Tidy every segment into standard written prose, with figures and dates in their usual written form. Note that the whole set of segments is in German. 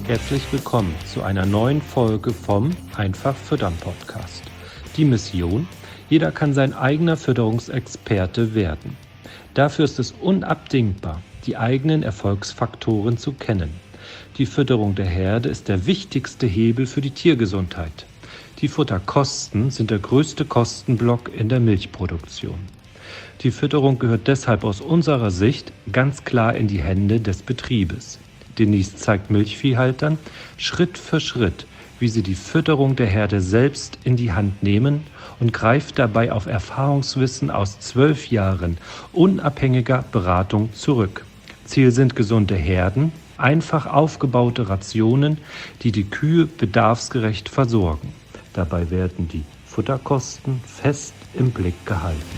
Herzlich willkommen zu einer neuen Folge vom Einfach Füttern Podcast. Die Mission: Jeder kann sein eigener Fütterungsexperte werden. Dafür ist es unabdingbar, die eigenen Erfolgsfaktoren zu kennen. Die Fütterung der Herde ist der wichtigste Hebel für die Tiergesundheit. Die Futterkosten sind der größte Kostenblock in der Milchproduktion. Die Fütterung gehört deshalb aus unserer Sicht ganz klar in die Hände des Betriebes. Denise zeigt Milchviehhaltern Schritt für Schritt, wie sie die Fütterung der Herde selbst in die Hand nehmen und greift dabei auf Erfahrungswissen aus 12 Jahren unabhängiger Beratung zurück. Ziel sind gesunde Herden, einfach aufgebaute Rationen, die die Kühe bedarfsgerecht versorgen. Dabei werden die Futterkosten fest im Blick gehalten.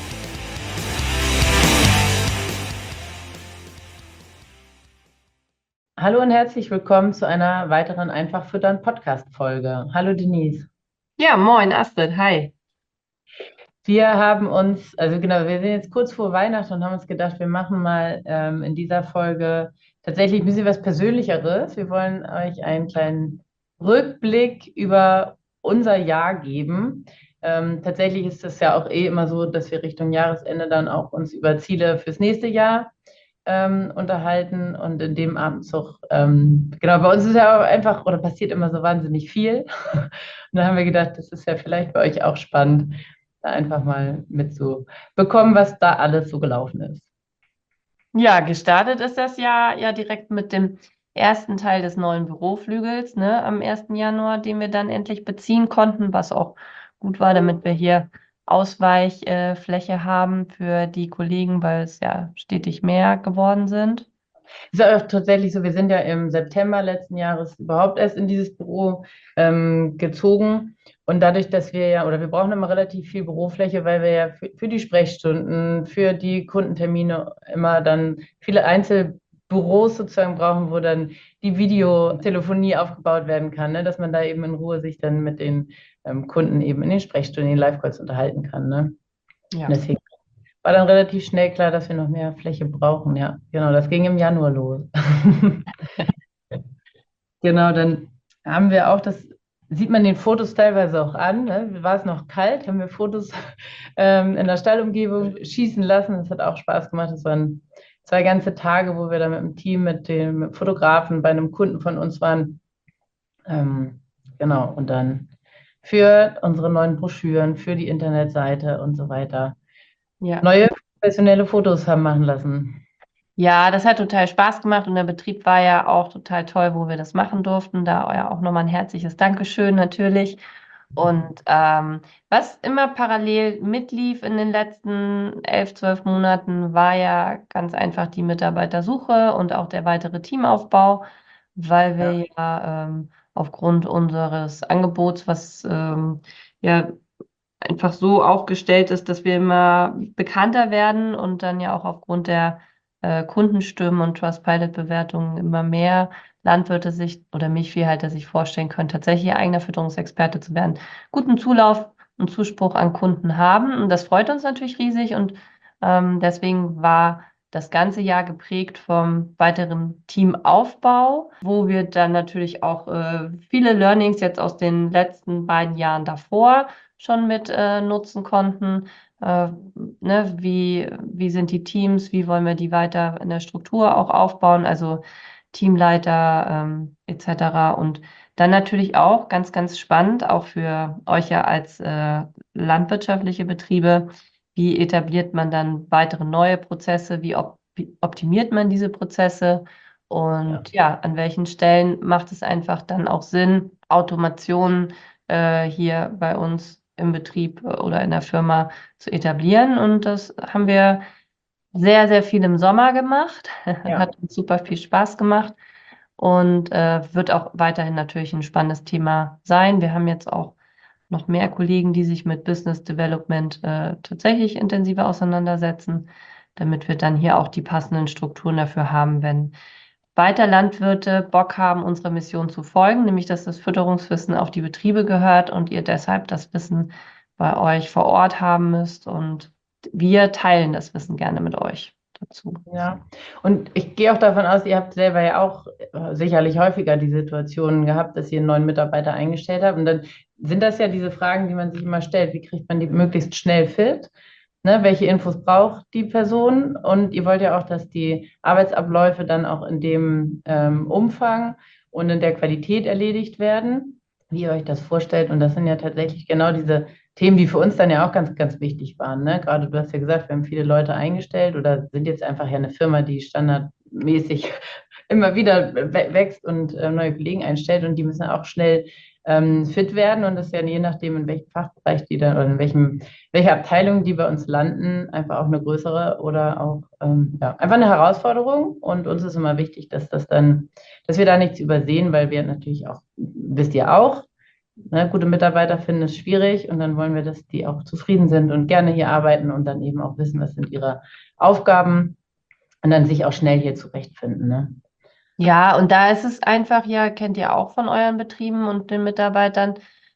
Hallo und herzlich willkommen zu einer weiteren Einfach Füttern Podcast-Folge. Hallo Denise. Ja, moin Astrid, hi. Wir haben uns, wir sind jetzt kurz vor Weihnachten und haben uns gedacht, wir machen mal in dieser Folge tatsächlich ein bisschen was Persönlicheres. Wir wollen euch einen kleinen Rückblick über unser Jahr geben. Tatsächlich ist es ja auch immer so, dass wir Richtung Jahresende dann auch uns über Ziele fürs nächste Jahr unterhalten und in dem Abendzug, bei uns ist ja auch einfach, oder passiert immer so wahnsinnig viel. Und dann haben wir gedacht, das ist ja vielleicht bei euch auch spannend, da einfach mal mitzubekommen, was da alles so gelaufen ist. Ja, gestartet ist das Jahr ja direkt mit dem ersten Teil des neuen Büroflügels, ne, am 1. Januar, den wir dann endlich beziehen konnten, was auch gut war, damit wir hier Ausweichfläche haben für die Kollegen, weil es ja stetig mehr geworden sind. Ist auch tatsächlich so, wir sind ja im September letzten Jahres überhaupt erst in dieses Büro gezogen. Und dadurch, dass wir brauchen immer relativ viel Bürofläche, weil wir ja für die Sprechstunden, für die Kundentermine immer dann viele Einzelbüros sozusagen brauchen, wo dann die Videotelefonie aufgebaut werden kann, ne? Dass man da eben in Ruhe sich dann mit den Kunden eben in den Sprechstunden, in den Live-Calls unterhalten kann. Ne? Ja. Deswegen war dann relativ schnell klar, dass wir noch mehr Fläche brauchen. Ja, genau, das ging im Januar los. Genau, dann haben wir auch, das sieht man den Fotos teilweise auch an, ne? War es noch kalt, haben wir Fotos in der Stallumgebung schießen lassen. Das hat auch Spaß gemacht. Das waren 2 ganze Tage, wo wir dann mit dem Team, mit dem Fotografen bei einem Kunden von uns waren. Genau, und dann für unsere neuen Broschüren, für die Internetseite und so weiter Ja. neue professionelle Fotos haben machen lassen. Ja, das hat total Spaß gemacht und der Betrieb war ja auch total toll, wo wir das machen durften. Da ja auch nochmal ein herzliches Dankeschön natürlich. Und was immer parallel mitlief in den letzten 11, 12 Monaten, war ja ganz einfach die Mitarbeitersuche und auch der weitere Teamaufbau, weil wir ja aufgrund unseres Angebots, was ja einfach so aufgestellt ist, dass wir immer bekannter werden und dann ja auch aufgrund der Kundenstimmen und Trustpilot-Bewertungen immer mehr Landwirte sich oder Milchviehhalter sich vorstellen können, tatsächlich ihr eigener Fütterungsexperte zu werden, guten Zulauf und Zuspruch an Kunden haben. Und das freut uns natürlich riesig und deswegen war das ganze Jahr geprägt vom weiteren Teamaufbau, wo wir dann natürlich auch viele Learnings jetzt aus den letzten beiden Jahren davor schon mit nutzen konnten. Ne, wie sind die Teams, wie wollen wir die weiter in der Struktur auch aufbauen, also Teamleiter etc. Und dann natürlich auch ganz, ganz spannend, auch für euch ja als landwirtschaftliche Betriebe, wie etabliert man dann weitere neue Prozesse, wie optimiert man diese Prozesse und ja, an welchen Stellen macht es einfach dann auch Sinn, Automationen hier bei uns im Betrieb oder in der Firma zu etablieren. Und das haben wir sehr, sehr viel im Sommer gemacht. Ja. Hat uns super viel Spaß gemacht und wird auch weiterhin natürlich ein spannendes Thema sein. Wir haben jetzt auch noch mehr Kollegen, die sich mit Business Development tatsächlich intensiver auseinandersetzen, damit wir dann hier auch die passenden Strukturen dafür haben, wenn weiter Landwirte Bock haben, unserer Mission zu folgen, nämlich dass das Fütterungswissen auf die Betriebe gehört und ihr deshalb das Wissen bei euch vor Ort haben müsst. Und wir teilen das Wissen gerne mit euch. dazu. Ja, und ich gehe auch davon aus, ihr habt selber ja auch sicherlich häufiger die Situation gehabt, dass ihr einen neuen Mitarbeiter eingestellt habt. Und dann sind das ja diese Fragen, die man sich immer stellt. Wie kriegt man die möglichst schnell fit? Ne? Welche Infos braucht die Person? Und ihr wollt ja auch, dass die Arbeitsabläufe dann auch in dem Umfang und in der Qualität erledigt werden, wie ihr euch das vorstellt. Und das sind ja tatsächlich genau diese Themen, die für uns dann ja auch ganz, ganz wichtig waren. Ne? Gerade du hast ja gesagt, wir haben viele Leute eingestellt oder sind jetzt einfach ja eine Firma, die standardmäßig immer wieder wächst und neue Kollegen einstellt und die müssen auch schnell fit werden und das ist ja je nachdem, in welchem Fachbereich die dann oder welche Abteilung die bei uns landen, einfach auch eine größere oder auch ja, einfach eine Herausforderung und uns ist immer wichtig, dass wir da nichts übersehen, weil wir natürlich auch, wisst ihr auch, ne, gute Mitarbeiter finden es schwierig und dann wollen wir, dass die auch zufrieden sind und gerne hier arbeiten und dann eben auch wissen, was sind ihre Aufgaben und dann sich auch schnell hier zurechtfinden. Ne? Ja, und da ist es einfach, ja, kennt ihr auch von euren Betrieben und den Mitarbeitern,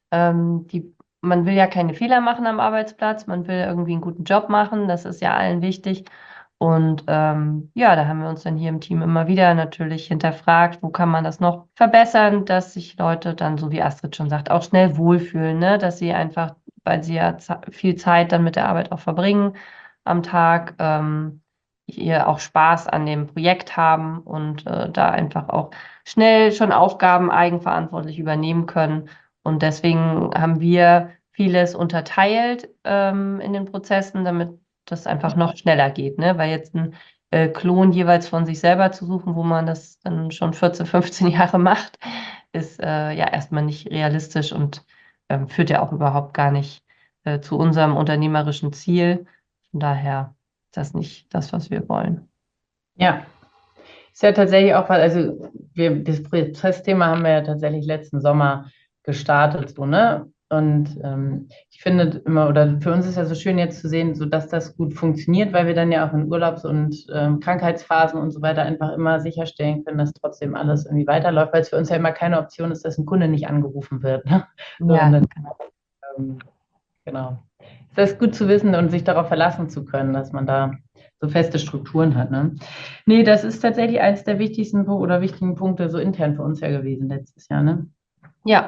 man will ja keine Fehler machen am Arbeitsplatz, man will irgendwie einen guten Job machen, das ist ja allen wichtig. Und ja, da haben wir uns dann hier im Team immer wieder natürlich hinterfragt, wo kann man das noch verbessern, dass sich Leute dann, so wie Astrid schon sagt, auch schnell wohlfühlen, ne? Dass sie einfach, weil sie ja viel Zeit dann mit der Arbeit auch verbringen am Tag, ihr auch Spaß an dem Projekt haben und da einfach auch schnell schon Aufgaben eigenverantwortlich übernehmen können. Und deswegen haben wir vieles unterteilt in den Prozessen, damit das einfach noch schneller geht, ne? Weil jetzt ein Klon jeweils von sich selber zu suchen, wo man das dann schon 14, 15 Jahre macht, ist ja erstmal nicht realistisch und führt ja auch überhaupt gar nicht zu unserem unternehmerischen Ziel. Von daher ist das nicht das, was wir wollen. Ja, ist ja tatsächlich auch, also das Prozessthema haben wir ja tatsächlich letzten Sommer gestartet, so, ne? Und ich finde immer, oder für uns ist ja so schön jetzt zu sehen, so dass das gut funktioniert, weil wir dann ja auch in Urlaubs- und Krankheitsphasen und so weiter einfach immer sicherstellen können, dass trotzdem alles irgendwie weiterläuft, weil es für uns ja immer keine Option ist, dass ein Kunde nicht angerufen wird. Ne? So, und Ja, dann, ähm, genau. Das ist gut zu wissen und sich darauf verlassen zu können, dass man da so feste Strukturen hat. Ne? Nee, das ist tatsächlich eines der wichtigsten oder wichtigen Punkte so intern für uns ja gewesen letztes Jahr. Ne? ja,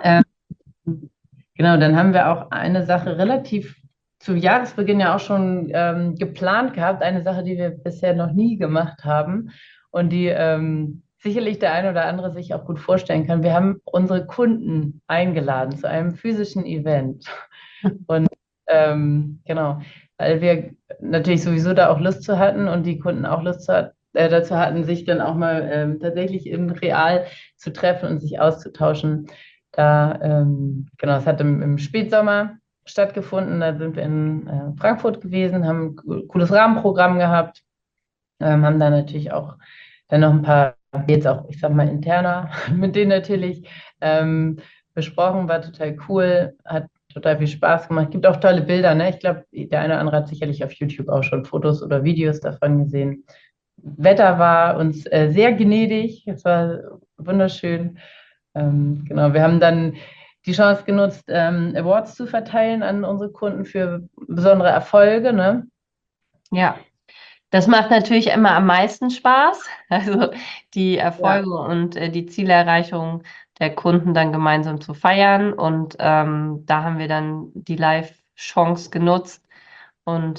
Genau, dann haben wir auch eine Sache relativ zu Jahresbeginn ja auch schon geplant gehabt, eine Sache, die wir bisher noch nie gemacht haben und die sicherlich der eine oder andere sich auch gut vorstellen kann. Wir haben unsere Kunden eingeladen zu einem physischen Event. Und genau, weil wir natürlich sowieso da auch Lust zu hatten und die Kunden auch dazu hatten, sich dann auch mal tatsächlich in real zu treffen und sich auszutauschen. Da, genau, es hat im Spätsommer stattgefunden. Da sind wir in Frankfurt gewesen, haben ein cooles Rahmenprogramm gehabt, haben da natürlich auch dann noch ein paar, jetzt auch, ich sag mal, interner mit denen natürlich besprochen, war total cool, hat total viel Spaß gemacht. Gibt auch tolle Bilder, ne? Ich glaube, der eine oder andere hat sicherlich auf YouTube auch schon Fotos oder Videos davon gesehen. Wetter war uns sehr gnädig, es war wunderschön. Genau, wir haben dann die Chance genutzt, Awards zu verteilen an unsere Kunden für besondere Erfolge, ne? ja. Das macht natürlich immer am meisten Spaß, also die Ja. Erfolge und die Zielerreichung der Kunden dann gemeinsam zu feiern. Und da haben wir dann die Live-Chance genutzt und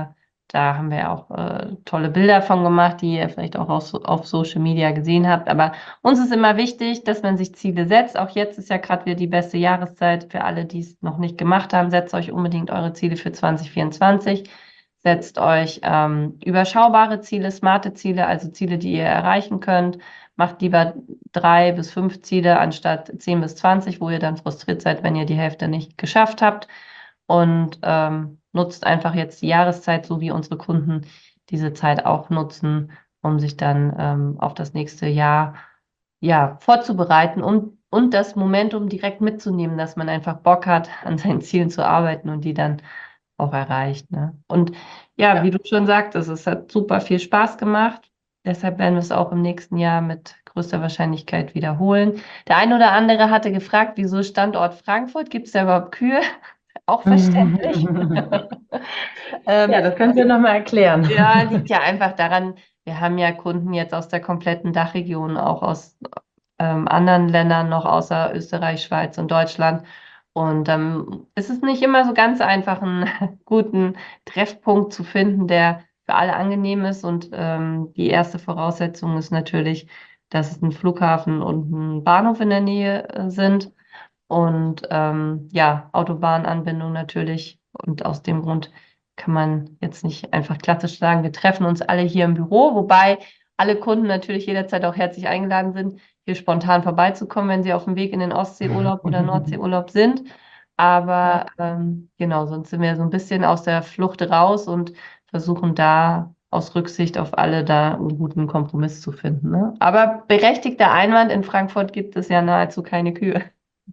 da haben wir auch tolle Bilder von gemacht, die ihr vielleicht auch auf Social Media gesehen habt. Aber uns ist immer wichtig, dass man sich Ziele setzt. Auch jetzt ist ja gerade wieder die beste Jahreszeit für alle, die es noch nicht gemacht haben. Setzt euch unbedingt eure Ziele für 2024. Setzt euch überschaubare Ziele, smarte Ziele, also Ziele, die ihr erreichen könnt. Macht lieber 3 bis 5 Ziele anstatt 10 bis 20, wo ihr dann frustriert seid, wenn ihr die Hälfte nicht geschafft habt. Und nutzt einfach jetzt die Jahreszeit, so wie unsere Kunden diese Zeit auch nutzen, um sich dann auf das nächste Jahr ja, vorzubereiten und das Momentum direkt mitzunehmen, dass man einfach Bock hat, an seinen Zielen zu arbeiten und die dann auch erreicht. Ne? Und ja, Ja. wie du schon sagtest, es hat super viel Spaß gemacht. Deshalb werden wir es auch im nächsten Jahr mit größter Wahrscheinlichkeit wiederholen. Der eine oder andere hatte gefragt, wieso Standort Frankfurt? Gibt es da überhaupt Kühe? Auch verständlich. Ja, das kannst du ja nochmal erklären. Ja, liegt ja einfach daran, wir haben ja Kunden jetzt aus der kompletten Dachregion, auch aus anderen Ländern noch außer Österreich, Schweiz und Deutschland. Und ist es nicht immer so ganz einfach, einen guten Treffpunkt zu finden, der für alle angenehm ist. Und die erste Voraussetzung ist natürlich, dass es ein Flughafen und ein Bahnhof in der Nähe sind. Und ja, Autobahnanbindung natürlich. Und aus dem Grund kann man jetzt nicht einfach klassisch sagen, wir treffen uns alle hier im Büro, wobei alle Kunden natürlich jederzeit auch herzlich eingeladen sind, hier spontan vorbeizukommen, wenn sie auf dem Weg in den Ostseeurlaub oder Nordseeurlaub sind. Aber genau, sonst sind wir so ein bisschen aus der Flucht raus und versuchen da aus Rücksicht auf alle da einen guten Kompromiss zu finden. Ne? Aber berechtigter Einwand, in Frankfurt gibt es ja nahezu keine Kühe.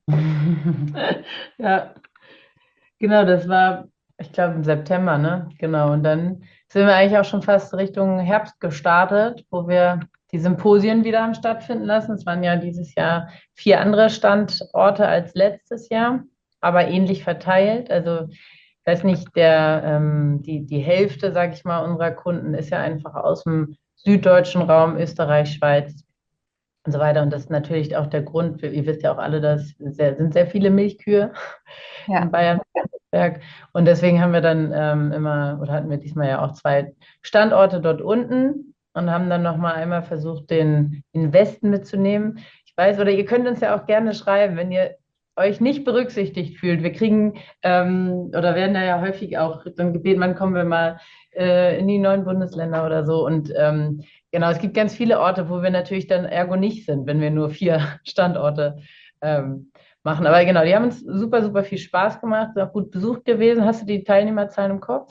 Ja, genau, das war, ich glaube, im September, ne? Genau. Und dann sind wir eigentlich auch schon fast Richtung Herbst gestartet, wo wir die Symposien wieder haben stattfinden lassen. Es waren ja dieses Jahr 4 andere Standorte als letztes Jahr, aber ähnlich verteilt. Also, ich weiß nicht, die Hälfte, sage ich mal, unserer Kunden ist ja einfach aus dem süddeutschen Raum, Österreich, Schweiz und so weiter. Und das ist natürlich auch der Grund, ihr wisst ja auch alle, dass sind sehr viele Milchkühe in Ja. Bayern. Und deswegen haben wir dann immer, oder hatten wir diesmal ja auch 2 Standorte dort unten und haben dann nochmal einmal versucht, den Westen mitzunehmen. Ich weiß, oder ihr könnt uns ja auch gerne schreiben, wenn ihr euch nicht berücksichtigt fühlt. Wir kriegen oder werden da ja häufig auch dann gebeten, wann kommen wir mal in die neuen Bundesländer oder so. Und genau, es gibt ganz viele Orte, wo wir natürlich dann ergo nicht sind, wenn wir nur 4 Standorte machen. Aber genau, die haben uns super, super viel Spaß gemacht, sind auch gut besucht gewesen. Hast du die Teilnehmerzahlen im Kopf?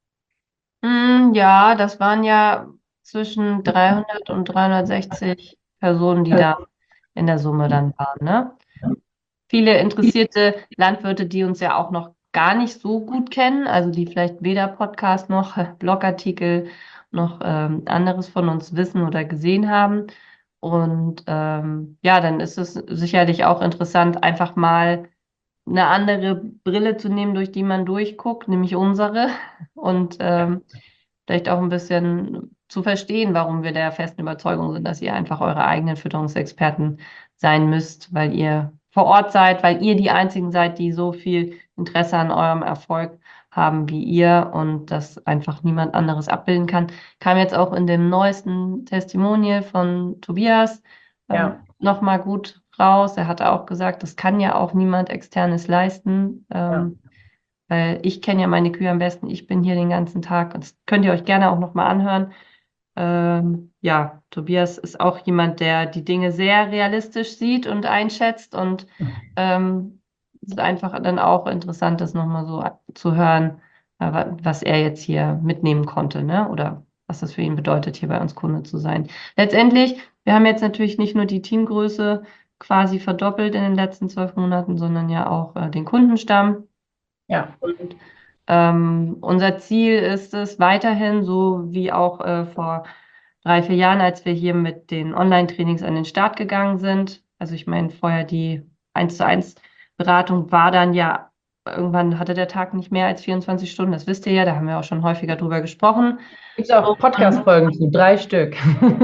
Ja, das waren ja zwischen 300 und 360 Personen, die da in der Summe dann waren, ne? Viele interessierte Landwirte, die uns ja auch noch gar nicht so gut kennen, also die vielleicht weder Podcast noch Blogartikel noch anderes von uns wissen oder gesehen haben. Und ja, dann ist es sicherlich auch interessant, einfach mal eine andere Brille zu nehmen, durch die man durchguckt, nämlich unsere. Und vielleicht auch ein bisschen zu verstehen, warum wir der festen Überzeugung sind, dass ihr einfach eure eigenen Fütterungsexperten sein müsst, weil ihr vor Ort seid, weil ihr die einzigen seid, die so viel Interesse an eurem Erfolg haben wie ihr und das einfach niemand anderes abbilden kann. Kam jetzt auch in dem neuesten Testimonial von Tobias Ja. nochmal gut raus. Er hat auch gesagt, das kann ja auch niemand Externes leisten. Ja. Weil ich kenne ja meine Kühe am besten. Ich bin hier den ganzen Tag. Und das könnt ihr euch gerne auch nochmal anhören. Ja, Tobias ist auch jemand, der die Dinge sehr realistisch sieht und einschätzt. Und es ist einfach dann auch interessant, das nochmal so zu hören, was er jetzt hier mitnehmen konnte, ne? Oder was das für ihn bedeutet, hier bei uns Kunde zu sein. Letztendlich, wir haben jetzt natürlich nicht nur die Teamgröße quasi verdoppelt in den letzten 12 Monaten, sondern ja auch den Kundenstamm. Ja. Und unser Ziel ist es weiterhin, so wie auch vor 3, 4 Jahren, als wir hier mit den Online-Trainings an den Start gegangen sind. Also ich meine, vorher die 1:1 Beratung war dann ja, irgendwann hatte der Tag nicht mehr als 24 Stunden, das wisst ihr ja, da haben wir auch schon häufiger drüber gesprochen. Gibt es auch Podcast-Folgen zu, 3 Stück.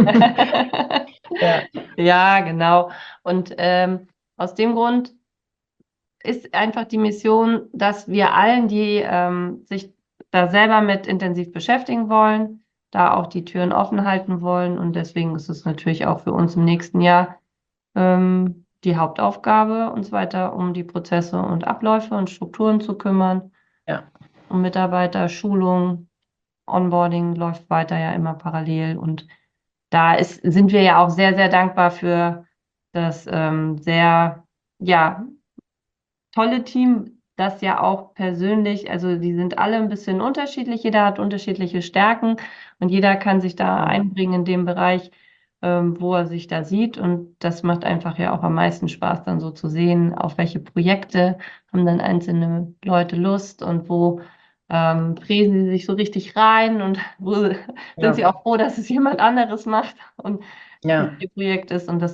Ja. Ja, genau. Und aus dem Grund ist einfach die Mission, dass wir allen, die sich da selber mit intensiv beschäftigen wollen, da auch die Türen offen halten wollen. Und deswegen ist es natürlich auch für uns im nächsten Jahr die Hauptaufgabe, uns weiter um die Prozesse und Abläufe und Strukturen zu kümmern. Ja. Um Mitarbeiter, Schulung, Onboarding läuft weiter ja immer parallel. Und da sind wir ja auch sehr, sehr dankbar für das sehr, ja, tolle Team, das ja auch persönlich, also die sind alle ein bisschen unterschiedlich, jeder hat unterschiedliche Stärken und jeder kann sich da einbringen in dem Bereich, wo er sich da sieht. Und das macht einfach ja auch am meisten Spaß, dann so zu sehen, auf welche Projekte haben dann einzelne Leute Lust und wo fräsen sie sich so richtig rein und wo sind sie auch froh, dass es jemand anderes macht und Ja. ihr Projekt ist. Und das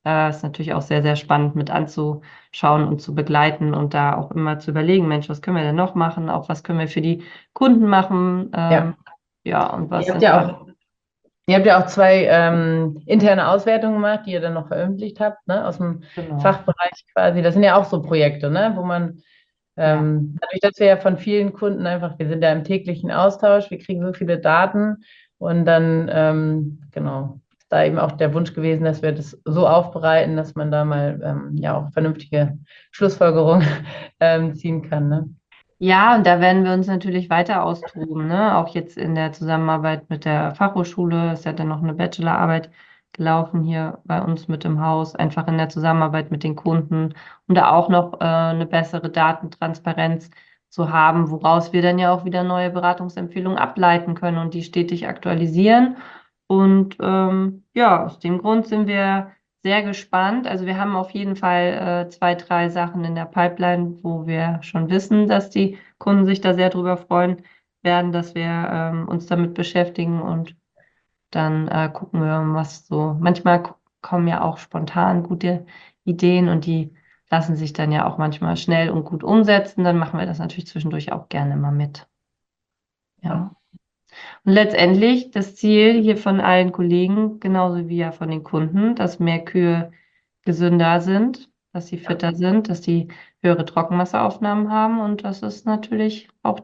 Ist natürlich auch sehr, sehr spannend mit anzuschauen und zu begleiten und da auch immer zu überlegen, Mensch, was können wir denn noch machen? Auch was können wir für die Kunden machen? Ja. Ja, und was Ihr habt sind ja da? auch, ihr habt ja auch zwei interne Auswertungen gemacht, die ihr dann noch veröffentlicht habt, ne, aus dem Genau. Fachbereich quasi. Das sind ja auch so Projekte, ne, wo man Ja. dadurch, dass wir ja von vielen Kunden einfach, wir sind ja im täglichen Austausch, wir kriegen so viele Daten und dann, genau, ist da eben auch der Wunsch gewesen, dass wir das so aufbereiten, dass man da mal ja auch vernünftige Schlussfolgerungen ziehen kann, ne? Ja, und da werden wir uns natürlich weiter austoben, ne? Auch jetzt in der Zusammenarbeit mit der Fachhochschule. Es hat dann noch eine Bachelorarbeit gelaufen hier bei uns mit im Haus, einfach in der Zusammenarbeit mit den Kunden, um da auch noch eine bessere Datentransparenz zu haben, woraus wir dann ja auch wieder neue Beratungsempfehlungen ableiten können und die stetig aktualisieren. Und ja, aus dem Grund sind wir sehr gespannt. Also wir haben auf jeden Fall 2, 3 Sachen in der Pipeline, wo wir schon wissen, dass die Kunden sich da sehr drüber freuen werden, dass wir uns damit beschäftigen und dann gucken wir, was so. Manchmal kommen ja auch spontan gute Ideen und die lassen sich dann ja auch manchmal schnell und gut umsetzen. Dann machen wir das natürlich zwischendurch auch gerne mal mit. Ja. Und letztendlich das Ziel hier von allen Kollegen, genauso wie ja von den Kunden, dass mehr Kühe gesünder sind, dass sie fitter sind, dass die höhere Trockenmasseaufnahmen haben und das ist natürlich auch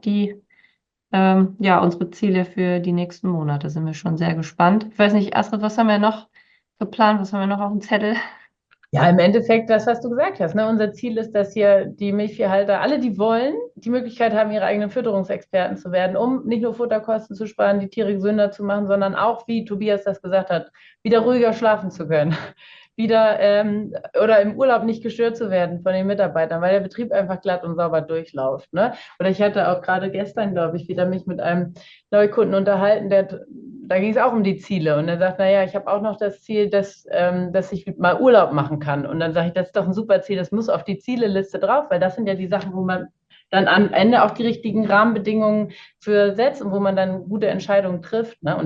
ja, unsere Ziele für die nächsten Monate. Sind wir schon sehr gespannt. Ich weiß nicht, Astrid, was haben wir noch geplant? Was haben wir noch auf dem Zettel? Ja, im Endeffekt das, was du gesagt hast. Ne? Unser Ziel ist, dass hier die Milchviehhalter, alle, die wollen, die Möglichkeit haben, ihre eigenen Fütterungsexperten zu werden, um nicht nur Futterkosten zu sparen, die Tiere gesünder zu machen, sondern auch, wie Tobias das gesagt hat, wieder ruhiger schlafen zu können. Wieder oder im Urlaub nicht gestört zu werden von den Mitarbeitern, weil der Betrieb einfach glatt und sauber durchläuft. Ne? Oder ich hatte auch gerade gestern, glaube ich, wieder mich mit einem Neukunden unterhalten, da ging es auch um die Ziele. Und er sagt, naja, ich habe auch noch das Ziel, dass ich mal Urlaub machen kann. Und dann sage ich, das ist doch ein super Ziel, das muss auf die Zieleliste drauf, weil das sind ja die Sachen, wo man dann am Ende auch die richtigen Rahmenbedingungen für setzt und wo man dann gute Entscheidungen trifft. Ne? Und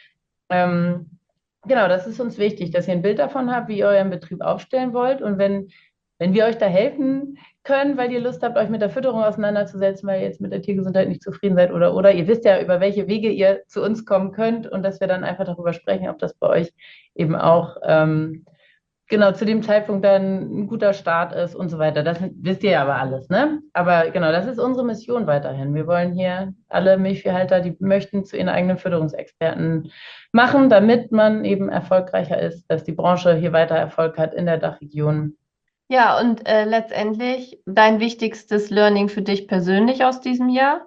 genau, das ist uns wichtig, dass ihr ein Bild davon habt, wie ihr euren Betrieb aufstellen wollt. Und wenn wir euch da helfen können, weil ihr Lust habt, euch mit der Fütterung auseinanderzusetzen, weil ihr jetzt mit der Tiergesundheit nicht zufrieden seid oder ihr wisst ja, über welche Wege ihr zu uns kommen könnt und dass wir dann einfach darüber sprechen, ob das bei euch eben auch genau zu dem Zeitpunkt dann ein guter Start ist und so weiter. Das wisst ihr ja aber alles, ne? Aber genau, das ist unsere Mission weiterhin. Wir wollen hier alle Milchviehhalter, die möchten, zu ihren eigenen Fütterungsexperten machen, damit man eben erfolgreicher ist, dass die Branche hier weiter Erfolg hat in der Dachregion. Ja, und letztendlich dein wichtigstes Learning für dich persönlich aus diesem Jahr?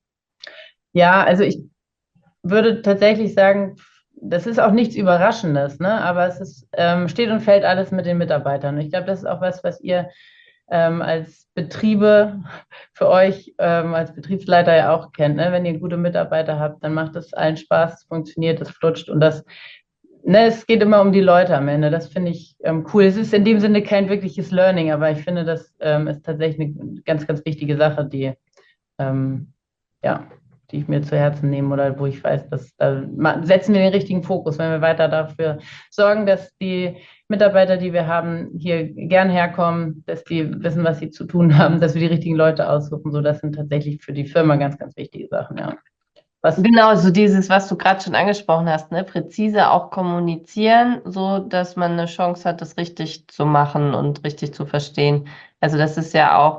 Ja, also ich würde tatsächlich sagen, das ist auch nichts Überraschendes, ne? Aber steht und fällt alles mit den Mitarbeitern. Und ich glaube, das ist auch was ihr als Betriebe für euch als Betriebsleiter ja auch kennt. Ne? Wenn ihr gute Mitarbeiter habt, dann macht es allen Spaß, es funktioniert, es flutscht und ne, es geht immer um die Leute am Ende. Das finde ich cool. Es ist in dem Sinne kein wirkliches Learning, aber ich finde, das ist tatsächlich eine ganz, ganz wichtige Sache, ähm, ja, die ich mir zu Herzen nehme oder wo ich weiß, dass setzen wir den richtigen Fokus, wenn wir weiter dafür sorgen, dass die Mitarbeiter, die wir haben, hier gern herkommen, dass die wissen, was sie zu tun haben, dass wir die richtigen Leute aussuchen. So, das sind tatsächlich für die Firma ganz, ganz wichtige Sachen, ja. Was, Genau, so dieses, was du gerade schon angesprochen hast, ne? Präzise auch kommunizieren, so dass man eine Chance hat, das richtig zu machen und richtig zu verstehen. Also das ist ja auch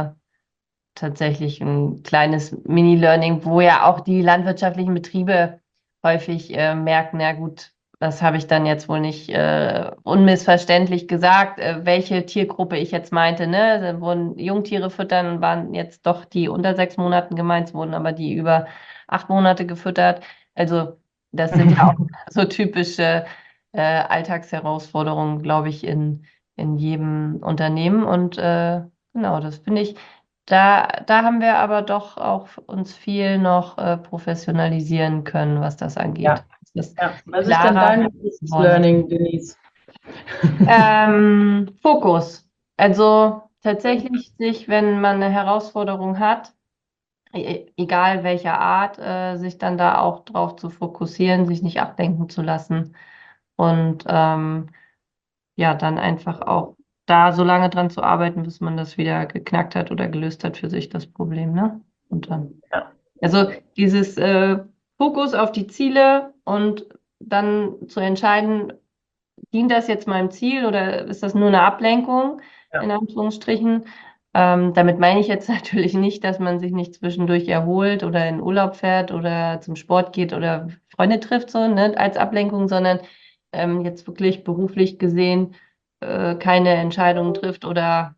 tatsächlich ein kleines Mini-Learning, wo ja auch die landwirtschaftlichen Betriebe häufig merken, na gut, das habe ich dann jetzt wohl nicht unmissverständlich gesagt, welche Tiergruppe ich jetzt meinte, ne? Da wurden Jungtiere füttern, waren jetzt doch die unter 6 Monaten gemeint, es wurden aber die über 8 Monate gefüttert. Also das sind ja auch so typische Alltagsherausforderungen, glaube ich, in jedem Unternehmen. Und genau, das finde ich. Da haben wir aber doch auch uns viel noch professionalisieren können, was das angeht. ja, Das ist ja. Was ist denn klarer dein geworden. Learning, Denise? Fokus. Also tatsächlich sich, wenn man eine Herausforderung hat, egal welcher Art, sich dann da auch drauf zu fokussieren, sich nicht ablenken zu lassen und ja, dann einfach auch da so lange dran zu arbeiten, bis man das wieder geknackt hat oder gelöst hat für sich, das Problem, ne? Und dann, also dieses Fokus auf die Ziele und dann zu entscheiden, dient das jetzt meinem Ziel oder ist das nur eine Ablenkung, in Anführungsstrichen? Damit meine ich jetzt natürlich nicht, dass man sich nicht zwischendurch erholt oder in Urlaub fährt oder zum Sport geht oder Freunde trifft, so, ne, als Ablenkung, sondern jetzt wirklich beruflich gesehen keine Entscheidungen trifft oder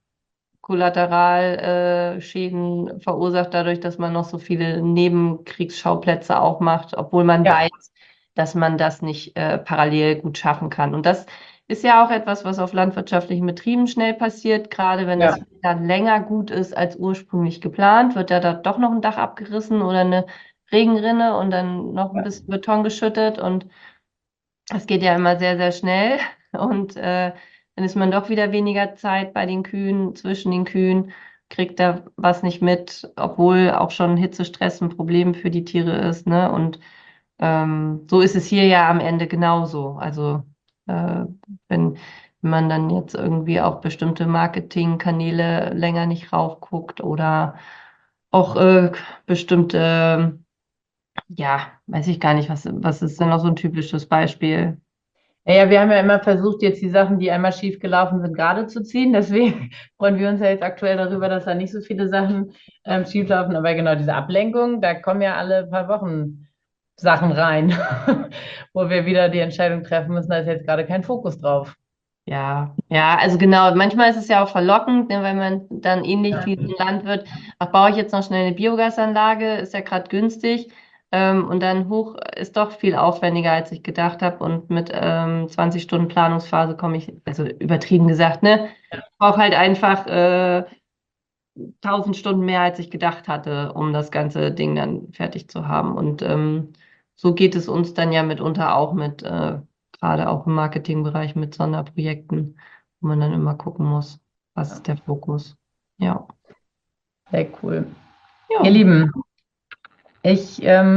Kollateralschäden verursacht dadurch, dass man noch so viele Nebenkriegsschauplätze auch macht, obwohl man weiß, dass man das nicht parallel gut schaffen kann. Und das ist ja auch etwas, was auf landwirtschaftlichen Betrieben schnell passiert. Gerade wenn das dann länger gut ist als ursprünglich geplant, wird ja da doch noch ein Dach abgerissen oder eine Regenrinne und dann noch ein bisschen Beton geschüttet. Und das geht ja immer sehr, sehr schnell. Und dann ist man doch wieder weniger Zeit bei den Kühen, zwischen den Kühen, kriegt da was nicht mit, obwohl auch schon Hitzestress ein Problem für die Tiere ist, ne? Und so ist es hier ja am Ende genauso. Also wenn man dann jetzt irgendwie auf bestimmte Marketingkanäle länger nicht raufguckt oder auch bestimmte, ja, weiß ich gar nicht, was ist denn noch so ein typisches Beispiel? Ja, wir haben ja immer versucht, jetzt die Sachen, die einmal schief gelaufen sind, gerade zu ziehen. Deswegen freuen wir uns ja jetzt aktuell darüber, dass da nicht so viele Sachen schief laufen. Aber genau diese Ablenkung, da kommen ja alle paar Wochen Sachen rein, wo wir wieder die Entscheidung treffen müssen, da ist jetzt gerade kein Fokus drauf. Ja, also genau, manchmal ist es ja auch verlockend, ne, weil man dann ähnlich wie ein Landwirt, ach, baue ich jetzt noch schnell eine Biogasanlage, ist ja gerade günstig, und dann hoch ist doch viel aufwendiger, als ich gedacht habe, und mit 20 Stunden Planungsphase komme ich, also übertrieben gesagt, ne, brauche halt einfach 1000 Stunden mehr, als ich gedacht hatte, um das ganze Ding dann fertig zu haben. Und so geht es uns dann ja mitunter auch mit, gerade auch im Marketingbereich mit Sonderprojekten, wo man dann immer gucken muss, was ist der Fokus. Ja. Sehr cool. Ja. Ihr Lieben, ich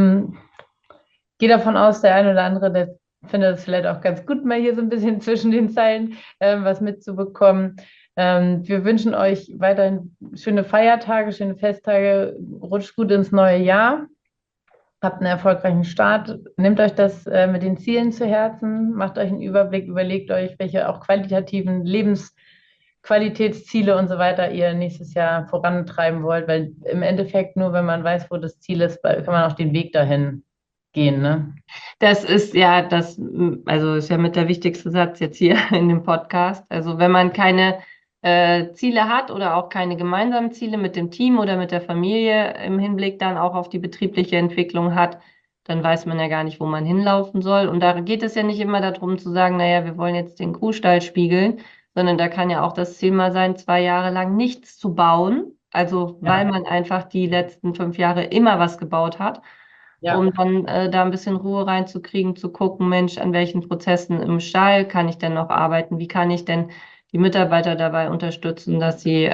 gehe davon aus, der eine oder andere, der findet es vielleicht auch ganz gut, mal hier so ein bisschen zwischen den Zeilen was mitzubekommen. Wir wünschen euch weiterhin schöne Feiertage, schöne Festtage, rutscht gut ins neue Jahr, habt einen erfolgreichen Start, nehmt euch das mit den Zielen zu Herzen, macht euch einen Überblick, überlegt euch, welche auch qualitativen Lebensqualitätsziele und so weiter ihr nächstes Jahr vorantreiben wollt, weil im Endeffekt nur, wenn man weiß, wo das Ziel ist, kann man auch den Weg dahin gehen, ne? Das ist ja also ist ja mit der wichtigste Satz jetzt hier in dem Podcast. Also wenn man keine Ziele hat oder auch keine gemeinsamen Ziele mit dem Team oder mit der Familie im Hinblick dann auch auf die betriebliche Entwicklung hat, dann weiß man ja gar nicht, wo man hinlaufen soll. Und da geht es ja nicht immer darum zu sagen, naja, wir wollen jetzt den Kuhstall spiegeln, sondern da kann ja auch das Ziel mal sein, 2 Jahre lang nichts zu bauen. Also weil man einfach die letzten 5 Jahre immer was gebaut hat. Ja. Um dann da ein bisschen Ruhe reinzukriegen, zu gucken, Mensch, an welchen Prozessen im Stall kann ich denn noch arbeiten? Wie kann ich denn die Mitarbeiter dabei unterstützen, dass sie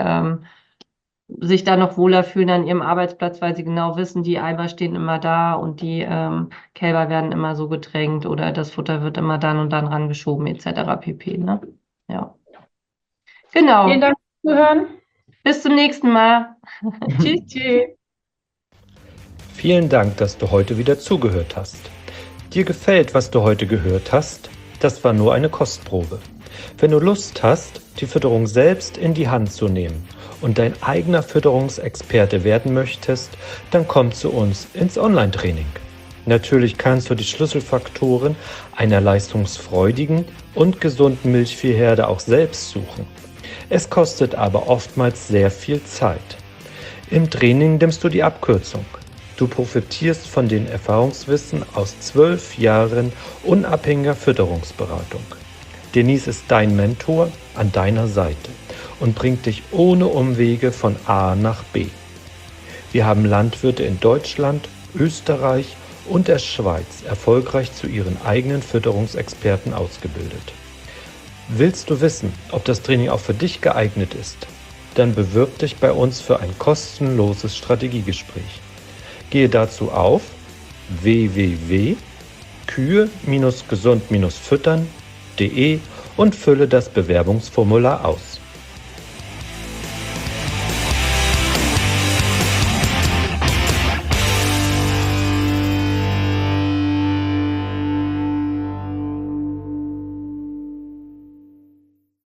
sich da noch wohler fühlen an ihrem Arbeitsplatz, weil sie genau wissen, die Eimer stehen immer da und die Kälber werden immer so getränkt oder das Futter wird immer dann und dann rangeschoben, etc. pp. Ne? Ja. Genau. Vielen Dank fürs Zuhören. Bis zum nächsten Mal. Tschüss. Tschüss. Vielen Dank, dass du heute wieder zugehört hast. Dir gefällt, was du heute gehört hast? Das war nur eine Kostprobe. Wenn du Lust hast, die Fütterung selbst in die Hand zu nehmen und dein eigener Fütterungsexperte werden möchtest, dann komm zu uns ins Online-Training. Natürlich kannst du die Schlüsselfaktoren einer leistungsfreudigen und gesunden Milchviehherde auch selbst suchen. Es kostet aber oftmals sehr viel Zeit. Im Training nimmst du die Abkürzung. Du profitierst von den Erfahrungswissen aus 12 Jahren unabhängiger Fütterungsberatung. Denise ist dein Mentor an deiner Seite und bringt dich ohne Umwege von A nach B. Wir haben Landwirte in Deutschland, Österreich und der Schweiz erfolgreich zu ihren eigenen Fütterungsexperten ausgebildet. Willst du wissen, ob das Training auch für dich geeignet ist? Dann bewirb dich bei uns für ein kostenloses Strategiegespräch. Gehe dazu auf www.kühe-gesund-füttern.de und fülle das Bewerbungsformular aus.